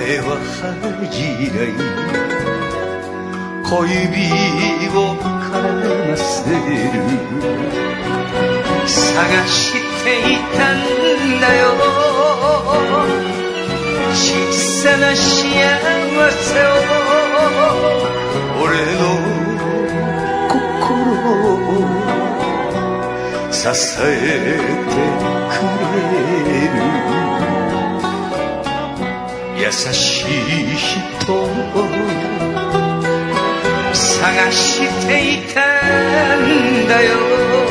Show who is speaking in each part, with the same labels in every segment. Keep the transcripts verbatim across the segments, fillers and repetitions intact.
Speaker 1: 前は恥じらい小指を絡ませる探していたんだよ小さな幸せを俺の心を支えてくれる優しい人を探していたんだよ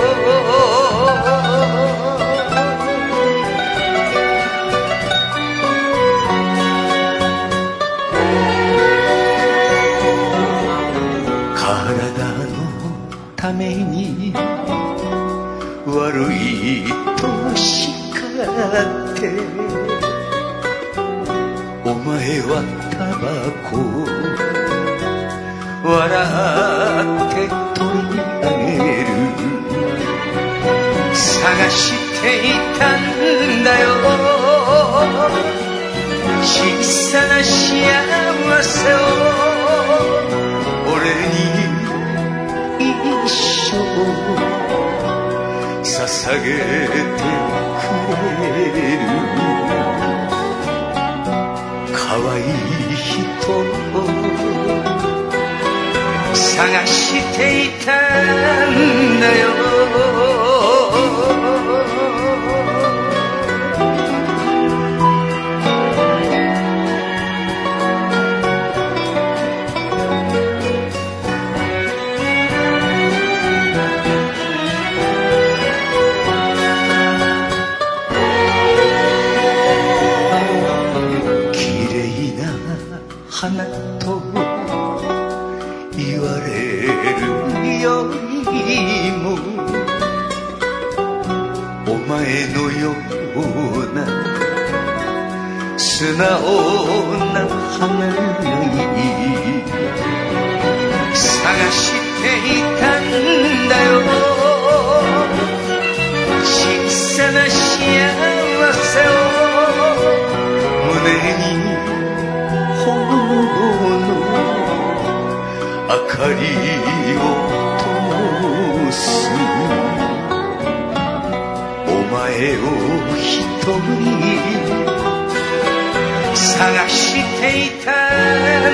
Speaker 1: 体のために悪いと叱ってお前はタバコ笑って取り上げる探していたんだよ小さな幸せを俺に一生捧げてくれる可愛い人を探していたんだよ花と言われるよりもお前のような素直な花がいい探していたんだよ小さな幸せを胸に明かりを灯すお前を一人探していた